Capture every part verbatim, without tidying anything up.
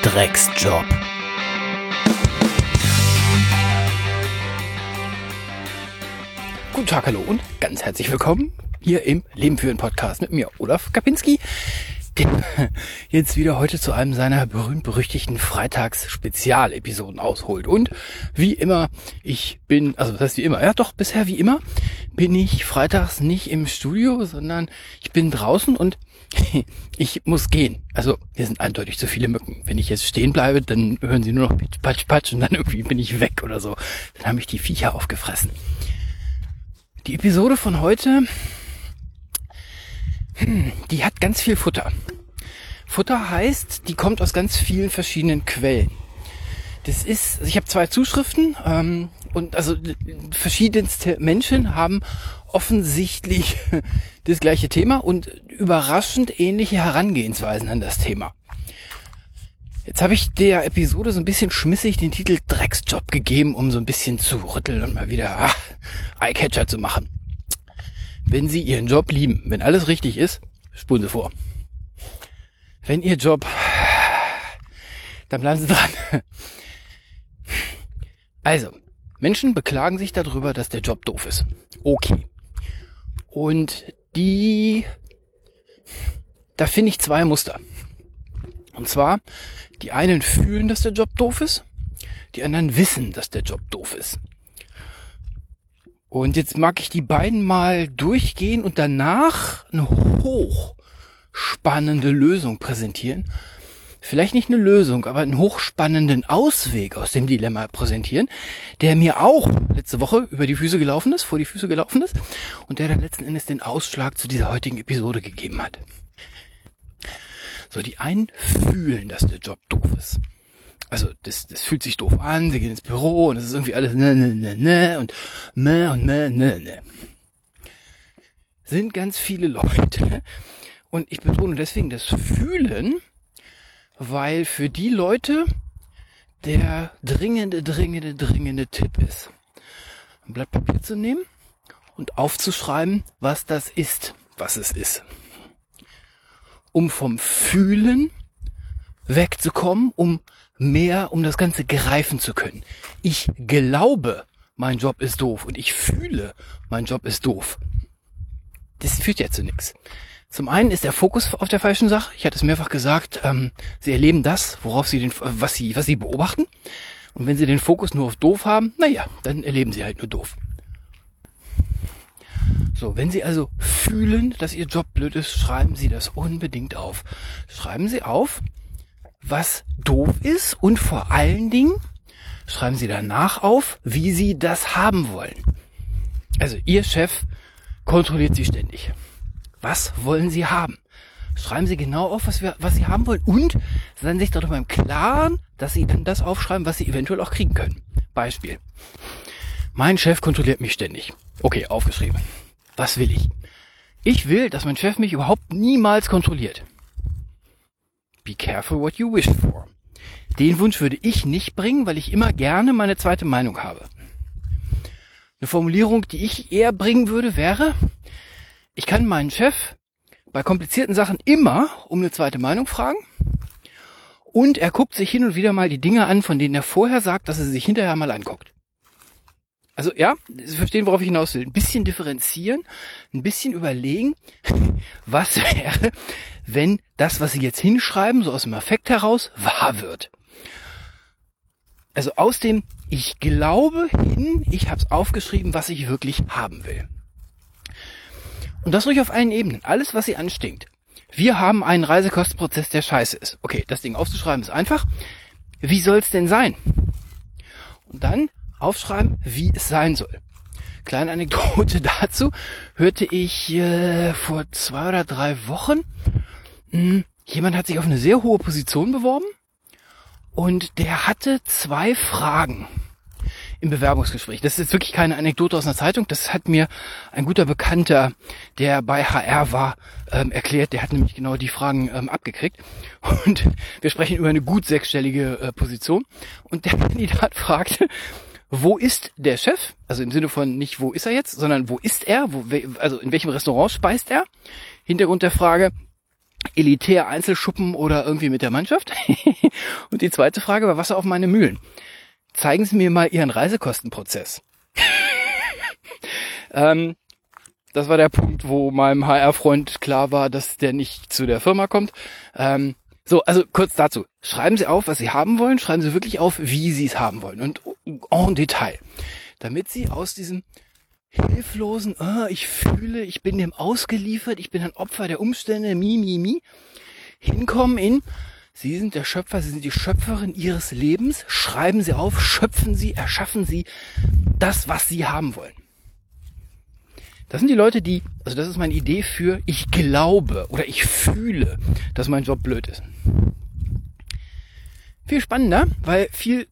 Drecksjob. Guten Tag, hallo und ganz herzlich willkommen hier im Leben führen Podcast mit mir, Olaf Kapinski, der jetzt wieder heute zu einem seiner berühmt-berüchtigten Freitags-Spezialepisoden ausholt. Und wie immer, ich bin, also das heißt wie immer, ja doch, bisher wie immer, bin ich freitags nicht im Studio, sondern ich bin draußen und ich muss gehen. Also hier sind eindeutig zu viele Mücken. Wenn ich jetzt stehen bleibe, dann hören sie nur noch Pitsch, Patsch, Patsch und dann irgendwie bin ich weg oder so. Dann haben mich die Viecher aufgefressen. Die Episode von heute, hm, die hat ganz viel Futter. Futter heißt, die kommt aus ganz vielen verschiedenen Quellen. Das ist, also ich habe zwei Zuschriften ähm, und also verschiedenste Menschen haben offensichtlich das gleiche Thema und überraschend ähnliche Herangehensweisen an das Thema. Jetzt habe ich der Episode so ein bisschen schmissig den Titel Drecksjob gegeben, um so ein bisschen zu rütteln und mal wieder ah, Eyecatcher zu machen. Wenn Sie Ihren Job lieben, wenn alles richtig ist, spulen Sie vor. Wenn Ihr Job, dann bleiben Sie dran. Also, Menschen beklagen sich darüber, dass der Job doof ist. Okay. Und die, da finde ich zwei Muster. Und zwar, die einen fühlen, dass der Job doof ist, die anderen wissen, dass der Job doof ist. Und jetzt mag ich die beiden mal durchgehen und danach eine hochspannende Lösung präsentieren. Vielleicht nicht eine Lösung, aber einen hochspannenden Ausweg aus dem Dilemma präsentieren, der mir auch letzte Woche über die Füße gelaufen ist, vor die Füße gelaufen ist und der dann letzten Endes den Ausschlag zu dieser heutigen Episode gegeben hat. So, die einen fühlen, dass der Job doof ist. Also das, das fühlt sich doof an, sie gehen ins Büro und es ist irgendwie alles ne, ne, ne, ne und ne und ne, ne, ne. Sind ganz viele Leute und ich betone deswegen das Fühlen, weil für die Leute der dringende, dringende, dringende Tipp ist, ein Blatt Papier zu nehmen und aufzuschreiben, was das ist, was es ist. Um vom Fühlen wegzukommen, um mehr, um das Ganze greifen zu können. Ich glaube, mein Job ist doof und ich fühle, mein Job ist doof. Das führt ja zu nichts. Zum einen ist der Fokus auf der falschen Sache. Ich hatte es mehrfach gesagt, ähm, sie erleben das, worauf sie den, was sie, was sie beobachten. Und wenn sie den Fokus nur auf doof haben, naja, dann erleben sie halt nur doof. So, wenn Sie also fühlen, dass Ihr Job blöd ist, schreiben Sie das unbedingt auf. Schreiben Sie auf, was doof ist und vor allen Dingen schreiben Sie danach auf, wie Sie das haben wollen. Also Ihr Chef kontrolliert Sie ständig. Was wollen Sie haben? Schreiben Sie genau auf, was, wir, was Sie haben wollen und seien Sie sich darüber im Klaren, dass Sie dann das aufschreiben, was Sie eventuell auch kriegen können. Beispiel. Mein Chef kontrolliert mich ständig. Okay, aufgeschrieben. Was will ich? Ich will, dass mein Chef mich überhaupt niemals kontrolliert. Be careful what you wish for. Den Wunsch würde ich nicht bringen, weil ich immer gerne meine zweite Meinung habe. Eine Formulierung, die ich eher bringen würde, wäre, ich kann meinen Chef bei komplizierten Sachen immer um eine zweite Meinung fragen und er guckt sich hin und wieder mal die Dinge an, von denen er vorher sagt, dass er sie sich hinterher mal anguckt. Also ja, Sie verstehen, worauf ich hinaus will. Ein bisschen differenzieren, ein bisschen überlegen, was wäre, wenn das, was Sie jetzt hinschreiben, so aus dem Affekt heraus, wahr wird. Also aus dem ich glaube hin, ich habe es aufgeschrieben, was ich wirklich haben will. Und das ruhig auf allen Ebenen. Alles, was Sie anstinkt. Wir haben einen Reisekostenprozess, der scheiße ist. Okay, das Ding aufzuschreiben ist einfach. Wie soll es denn sein? Und dann aufschreiben, wie es sein soll. Kleine Anekdote dazu, hörte ich äh, vor zwei oder drei Wochen, mh, jemand hat sich auf eine sehr hohe Position beworben und der hatte zwei Fragen im Bewerbungsgespräch. Das ist jetzt wirklich keine Anekdote aus einer Zeitung, das hat mir ein guter Bekannter, der bei H R war, ähm, erklärt. Der hat nämlich genau die Fragen ähm, abgekriegt und wir sprechen über eine gut sechsstellige äh, Position und der Kandidat fragte, wo ist der Chef? Also im Sinne von nicht, wo ist er jetzt, sondern wo ist er? Wo, also in welchem Restaurant speist er? Hintergrund der Frage, elitär Einzelschuppen oder irgendwie mit der Mannschaft? Und die zweite Frage war Wasser auf meine Mühlen. Zeigen Sie mir mal Ihren Reisekostenprozess. ähm, das war der Punkt, wo meinem H R-Freund klar war, dass der nicht zu der Firma kommt. Ähm, so, also kurz dazu. Schreiben Sie auf, was Sie haben wollen. Schreiben Sie wirklich auf, wie Sie es haben wollen. Und en Detail. Damit Sie aus diesem hilflosen, oh, ich fühle, ich bin dem ausgeliefert, ich bin ein Opfer der Umstände, mi, mi, mi, hinkommen in, Sie sind der Schöpfer, Sie sind die Schöpferin Ihres Lebens, schreiben Sie auf, schöpfen Sie, erschaffen Sie das, was Sie haben wollen. Das sind die Leute, die, also das ist meine Idee für, ich glaube oder ich fühle, dass mein Job blöd ist. Viel spannender, weil viel...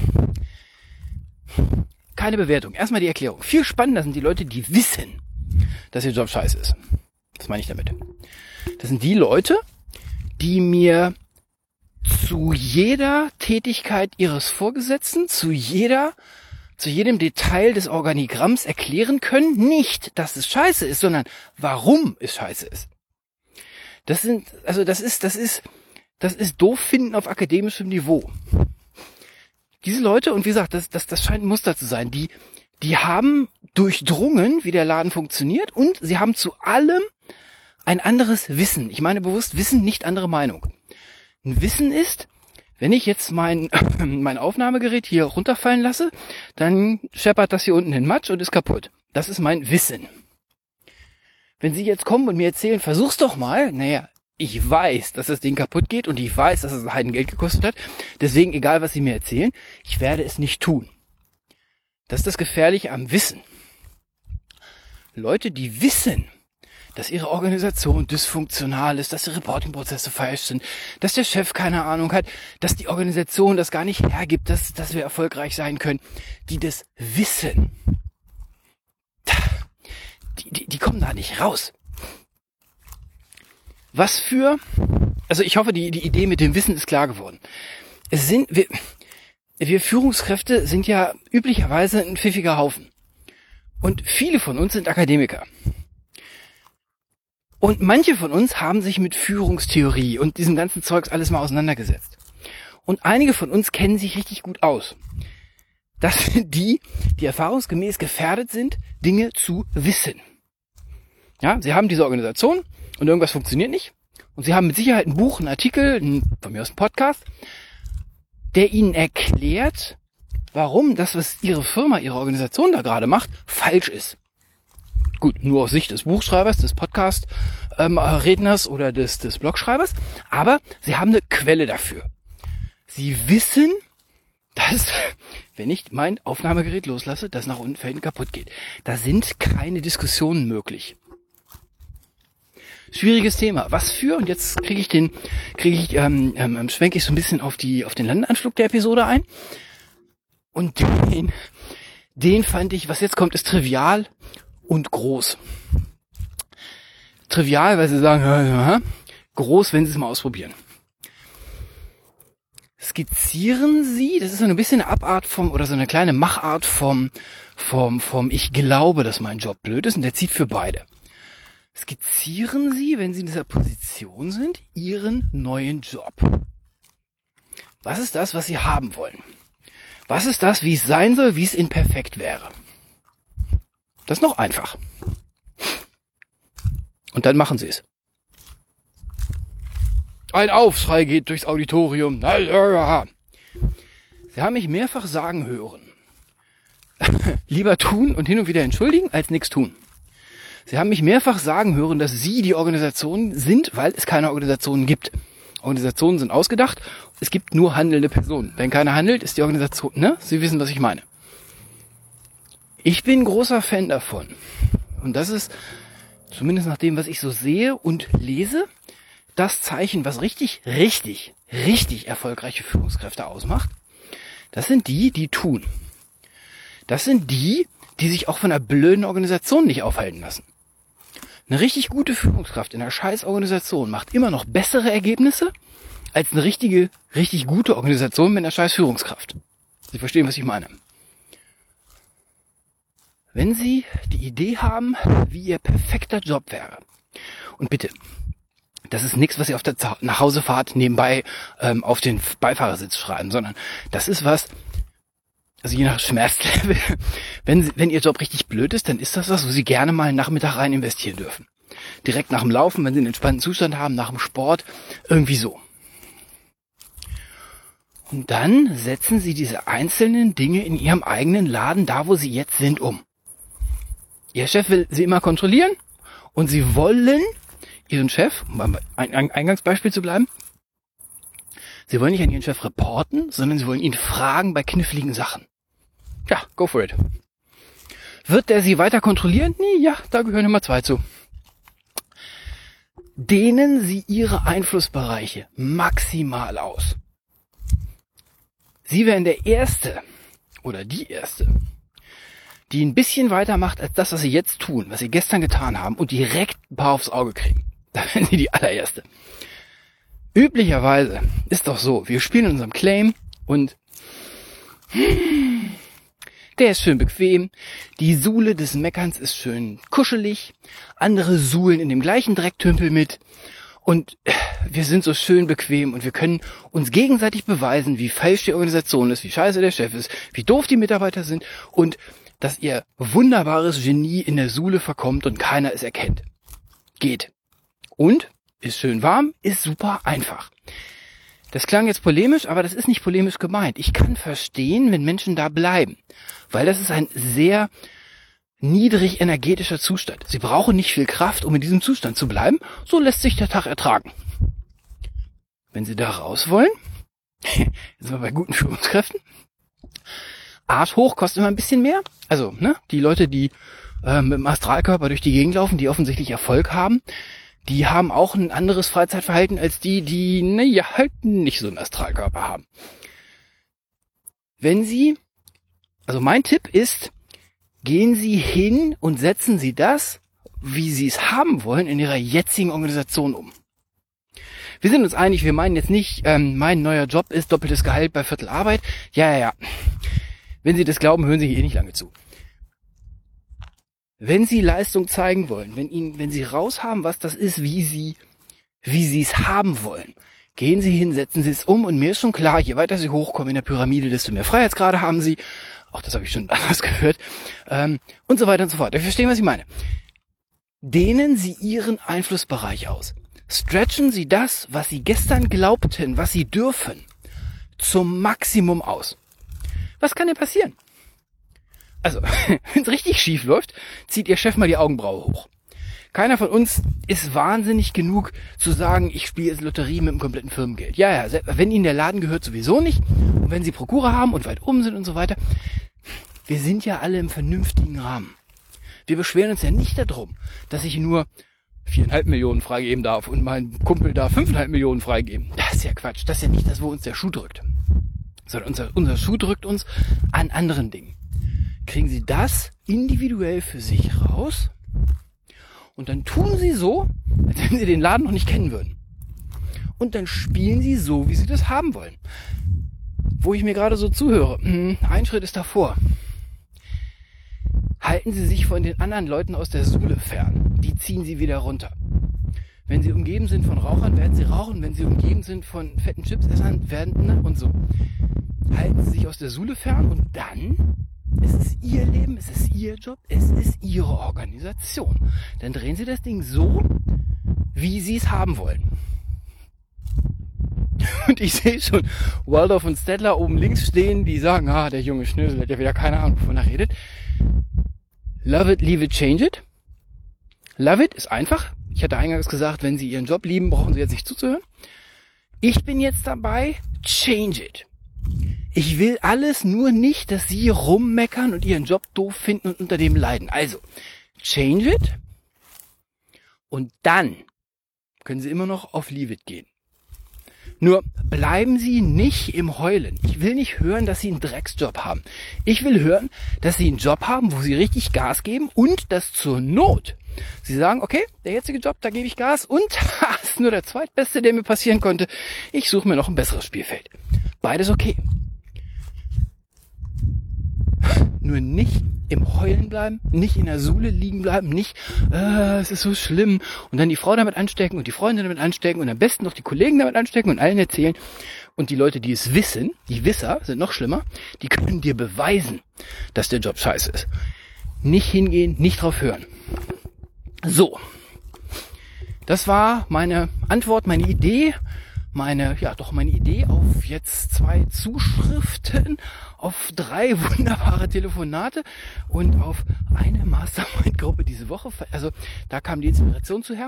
Keine Bewertung. Erstmal die Erklärung. Viel spannender sind die Leute, die wissen, dass ihr Job scheiße ist. Was meine ich damit? Das sind die Leute, die mir zu jeder Tätigkeit ihres Vorgesetzten, zu jeder, zu jedem Detail des Organigramms erklären können, nicht, dass es scheiße ist, sondern warum es scheiße ist. Das sind, also das ist, das ist, das ist doof finden auf akademischem Niveau. Diese Leute, und wie gesagt, das, das, das scheint ein Muster zu sein, die, die haben durchdrungen, wie der Laden funktioniert, und sie haben zu allem ein anderes Wissen. Ich meine bewusst Wissen, nicht andere Meinung. Ein Wissen ist, wenn ich jetzt mein, mein Aufnahmegerät hier runterfallen lasse, dann scheppert das hier unten in Matsch und ist kaputt. Das ist mein Wissen. Wenn Sie jetzt kommen und mir erzählen, versuch's doch mal, naja, ich weiß, dass das Ding kaputt geht und ich weiß, dass es ein Heidengeld gekostet hat. Deswegen, egal was Sie mir erzählen, ich werde es nicht tun. Das ist das Gefährliche am Wissen. Leute, die wissen, dass ihre Organisation dysfunktional ist, dass die Reporting-Prozesse falsch sind, dass der Chef keine Ahnung hat, dass die Organisation das gar nicht hergibt, dass, dass wir erfolgreich sein können, die das wissen, die, die, die kommen da nicht raus. Was für, also ich hoffe, die, die Idee mit dem Wissen ist klar geworden. Es sind, wir, wir Führungskräfte sind ja üblicherweise ein pfiffiger Haufen. Und viele von uns sind Akademiker. Und manche von uns haben sich mit Führungstheorie und diesem ganzen Zeugs alles mal auseinandergesetzt. Und einige von uns kennen sich richtig gut aus. Das sind die, die erfahrungsgemäß gefährdet sind, Dinge zu wissen. Ja, sie haben diese Organisation und irgendwas funktioniert nicht. Und sie haben mit Sicherheit ein Buch, einen Artikel, ein, von mir aus ein Podcast, der ihnen erklärt, warum das, was ihre Firma, ihre Organisation da gerade macht, falsch ist. Gut, nur aus Sicht des Buchschreibers, des Podcast-Redners ähm, oder des, des Blogschreibers. Aber sie haben eine Quelle dafür. Sie wissen, dass, wenn ich mein Aufnahmegerät loslasse, das nach unten fällt und kaputt geht. Da sind keine Diskussionen möglich. Schwieriges Thema. Was für, und jetzt kriege ich den, kriege ich, ähm, ähm, schwenke ich so ein bisschen auf die, auf den Landeanflug der Episode ein. Und den, den fand ich, was jetzt kommt, ist trivial und groß. Trivial, weil sie sagen, äh, groß, wenn sie es mal ausprobieren. Skizzieren Sie, das ist so ein bisschen eine Abart vom, oder so eine kleine Machart vom, vom, vom, ich glaube, dass mein Job blöd ist, und der zieht für beide. Skizzieren Sie, wenn Sie in dieser Position sind, Ihren neuen Job. Was ist das, was Sie haben wollen? Was ist das, wie es sein soll, wie es in perfekt wäre? Das ist noch einfach. Und dann machen Sie es. Ein Aufschrei geht durchs Auditorium. Sie haben mich mehrfach sagen hören. Lieber tun und hin und wieder entschuldigen, als nichts tun. Sie haben mich mehrfach sagen hören, dass Sie die Organisation sind, weil es keine Organisationen gibt. Organisationen sind ausgedacht, es gibt nur handelnde Personen. Wenn keiner handelt, ist die Organisation, ne? Sie wissen, was ich meine. Ich bin großer Fan davon. Und das ist, zumindest nach dem, was ich so sehe und lese, das Zeichen, was richtig, richtig, richtig erfolgreiche Führungskräfte ausmacht. Das sind die, die tun. Das sind die, die sich auch von einer blöden Organisation nicht aufhalten lassen. Eine richtig gute Führungskraft in einer scheiß Organisation macht immer noch bessere Ergebnisse als eine richtige, richtig gute Organisation mit einer scheiß Führungskraft. Sie verstehen, was ich meine. Wenn Sie die Idee haben, wie Ihr perfekter Job wäre, und bitte, Das ist nichts, was Sie auf der Nachhausefahrt nebenbei ähm, auf den Beifahrersitz schreiben, sondern das ist was, also je nach Schmerzlevel, wenn, Sie, wenn Ihr Job richtig blöd ist, dann ist das was, wo Sie gerne mal einen Nachmittag rein investieren dürfen. Direkt nach dem Laufen, wenn Sie einen entspannten Zustand haben, nach dem Sport, irgendwie so. Und dann setzen Sie diese einzelnen Dinge in Ihrem eigenen Laden, da wo Sie jetzt sind, um. Ihr Chef will Sie immer kontrollieren und Sie wollen Ihren Chef, um beim Eingangsbeispiel zu bleiben, Sie wollen nicht an Ihren Chef reporten, sondern Sie wollen ihn fragen bei kniffligen Sachen. Ja, go for it. Wird der Sie weiter kontrollieren? Nee, ja, da gehören immer zwei zu. Dehnen Sie Ihre Einflussbereiche maximal aus. Sie wären der Erste oder die Erste, die ein bisschen weiter macht als das, was Sie jetzt tun, was Sie gestern getan haben und direkt ein paar aufs Auge kriegen. Da wären Sie die allererste. Üblicherweise ist doch so, wir spielen in unserem Claim und der ist schön bequem, die Suhle des Meckerns ist schön kuschelig, andere suhlen in dem gleichen Drecktümpel mit. Und wir sind so schön bequem und wir können uns gegenseitig beweisen, wie falsch die Organisation ist, wie scheiße der Chef ist, wie doof die Mitarbeiter sind und dass ihr wunderbares Genie in der Suhle verkommt und keiner es erkennt. Geht. Und ist schön warm, ist super einfach. Das klang jetzt polemisch, aber das ist nicht polemisch gemeint. Ich kann verstehen, wenn Menschen da bleiben, weil das ist ein sehr niedrig energetischer Zustand. Sie brauchen nicht viel Kraft, um in diesem Zustand zu bleiben. So lässt sich der Tag ertragen. Wenn Sie da raus wollen, jetzt sind wir bei guten Führungskräften, Arsch hoch kostet immer ein bisschen mehr. Also, ne, die Leute, die äh, mit dem Astralkörper durch die Gegend laufen, die offensichtlich Erfolg haben, die haben auch ein anderes Freizeitverhalten als die, die, naja, halt nicht so einen Astralkörper haben. Wenn Sie, also mein Tipp ist, gehen Sie hin und setzen Sie das, wie Sie es haben wollen, in Ihrer jetzigen Organisation um. Wir sind uns einig, wir meinen jetzt nicht, ähm, mein neuer Job ist doppeltes Gehalt bei Viertel Arbeit. Ja, ja, ja. Wenn Sie das glauben, hören Sie hier nicht lange zu. Wenn Sie Leistung zeigen wollen, wenn Ihnen, wenn Sie raushaben, was das ist, wie Sie, wie Sie es haben wollen, gehen Sie hin, setzen Sie es um und mir ist schon klar, je weiter Sie hochkommen in der Pyramide, desto mehr Freiheitsgrade haben Sie. Auch das habe ich schon anders gehört. Ähm, und so weiter und so fort. Wir verstehen, was ich meine. Dehnen Sie Ihren Einflussbereich aus. Stretchen Sie das, was Sie gestern glaubten, was Sie dürfen, zum Maximum aus. Was kann denn passieren? Also, wenn es richtig schief läuft, zieht Ihr Chef mal die Augenbraue hoch. Keiner von uns ist wahnsinnig genug zu sagen, ich spiele jetzt Lotterie mit dem kompletten Firmengeld. Ja, ja, wenn Ihnen der Laden gehört, sowieso nicht. Und wenn Sie Prokura haben und weit oben sind und so weiter. Wir sind ja alle im vernünftigen Rahmen. Wir beschweren uns ja nicht darum, dass ich nur viereinhalb Millionen freigeben darf und mein Kumpel darf fünfeinhalb Millionen freigeben. Das ist ja Quatsch. Das ist ja nicht das, wo uns der Schuh drückt. Sondern unser, unser Schuh drückt uns an anderen Dingen. Kriegen Sie das individuell für sich raus und dann tun Sie so, als wenn Sie den Laden noch nicht kennen würden. Und dann spielen Sie so, wie Sie das haben wollen. Wo ich mir gerade so zuhöre, ein Schritt ist davor. Halten Sie sich von den anderen Leuten aus der Suhle fern. Die ziehen Sie wieder runter. Wenn Sie umgeben sind von Rauchern, werden Sie rauchen. Wenn Sie umgeben sind von fetten Chipsessern, werden, ne, und so. Halten Sie sich aus der Suhle fern und dann ist es Ihr Leben, es ist Ihr Job, es ist Ihre Organisation. Dann drehen Sie das Ding so, wie Sie es haben wollen. Und ich sehe schon Waldorf und Stedler oben links stehen, die sagen, ah, der junge Schnösel hat ja wieder keine Ahnung, wovon er redet. Love it, leave it, change it. Love it ist einfach. Ich hatte eingangs gesagt, wenn Sie Ihren Job lieben, brauchen Sie jetzt nicht zuzuhören. Ich bin jetzt dabei, change it. Ich will alles, nur nicht, dass Sie rummeckern und Ihren Job doof finden und unter dem leiden. Also, change it. Und dann können Sie immer noch auf leave it gehen. Nur bleiben Sie nicht im Heulen. Ich will nicht hören, dass Sie einen Drecksjob haben. Ich will hören, dass Sie einen Job haben, wo Sie richtig Gas geben und das zur Not. Sie sagen, okay, der jetzige Job, da gebe ich Gas und das ist nur der zweitbeste, der mir passieren konnte. Ich suche mir noch ein besseres Spielfeld. Beides okay. Nur nicht im Heulen bleiben, nicht in der Suhle liegen bleiben, nicht, äh, es ist so schlimm und dann die Frau damit anstecken und die Freunde damit anstecken und am besten noch die Kollegen damit anstecken und allen erzählen. Und die Leute, die es wissen, die Wisser, sind noch schlimmer, die können dir beweisen, dass der Job scheiße ist. Nicht hingehen, nicht drauf hören. So, das war meine Antwort, meine Idee, meine, ja doch meine Idee auf jetzt zwei Zuschriften, auf drei wunderbare Telefonate und auf eine Mastermind-Gruppe diese Woche. Also da kam die Inspiration zu her.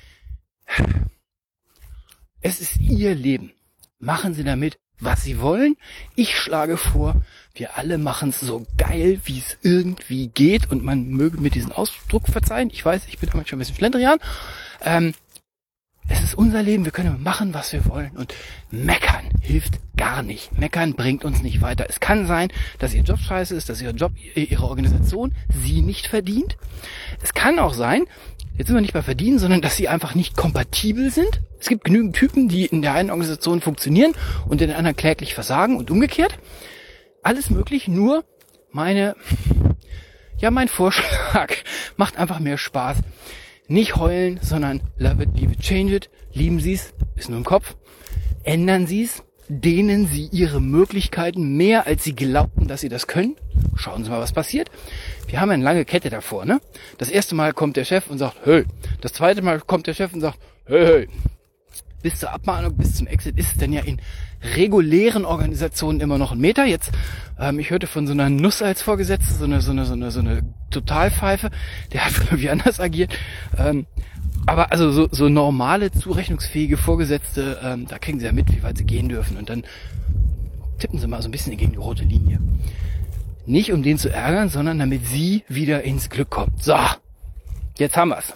Es ist Ihr Leben. Machen Sie damit, was Sie wollen. Ich schlage vor, wir alle machen es so geil, wie es irgendwie geht. Und man möge mir diesen Ausdruck verzeihen. Ich weiß, ich bin damit schon ein bisschen Schlendrian. Ähm, es ist unser Leben, wir können machen, was wir wollen. Und meckern hilft gar nicht. Meckern bringt uns nicht weiter. Es kann sein, dass Ihr Job scheiße ist, dass Ihr Job, Ihre Organisation Sie nicht verdient. Es kann auch sein, jetzt sind wir nicht bei verdienen, sondern dass Sie einfach nicht kompatibel sind. Es gibt genügend Typen, die in der einen Organisation funktionieren und in der anderen kläglich versagen und umgekehrt. Alles möglich, nur meine, ja, mein Vorschlag macht einfach mehr Spaß. Nicht heulen, sondern love it, leave it, change it. Lieben Sie es, ist nur im Kopf. Ändern Sie es, dehnen Sie Ihre Möglichkeiten mehr, als Sie glaubten, dass Sie das können. Schauen Sie mal, was passiert. Wir haben eine lange Kette davor, ne? Das erste Mal kommt der Chef und sagt, hey. Das zweite Mal kommt der Chef und sagt, hey, hey. Bis zur Abmahnung, bis zum Exit ist es denn ja in regulären Organisationen immer noch ein Meter. Jetzt, ähm, ich hörte von so einer Nuss als Vorgesetzte, so eine, so eine, so eine, so eine Totalpfeife, der hat irgendwie anders agiert. Ähm, aber also so, so normale, zurechnungsfähige Vorgesetzte, ähm, da kriegen sie ja mit, wie weit sie gehen dürfen. Und dann tippen sie mal so ein bisschen gegen die rote Linie. Nicht um den zu ärgern, sondern damit sie wieder ins Glück kommt. So, jetzt haben wir's.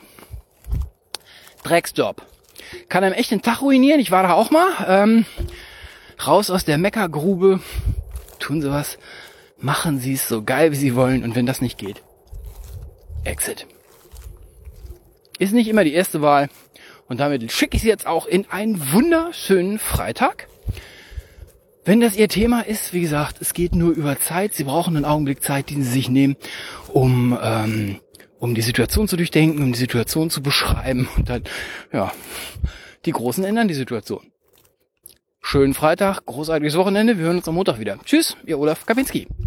Drecksjob. Kann einem echt den Tag ruinieren. Ich war da auch mal. Ähm, raus aus der Meckergrube. Tun Sie was. Machen Sie es so geil, wie Sie wollen. Und wenn das nicht geht, Exit. Ist nicht immer die erste Wahl. Und damit schicke ich Sie jetzt auch in einen wunderschönen Freitag. Wenn das Ihr Thema ist, wie gesagt, es geht nur über Zeit. Sie brauchen einen Augenblick Zeit, den Sie sich nehmen, um... Ähm, um die Situation zu durchdenken, um die Situation zu beschreiben und dann, ja, die Großen ändern die Situation. Schönen Freitag, großartiges Wochenende, wir hören uns am Montag wieder. Tschüss, Ihr Olaf Kapinski.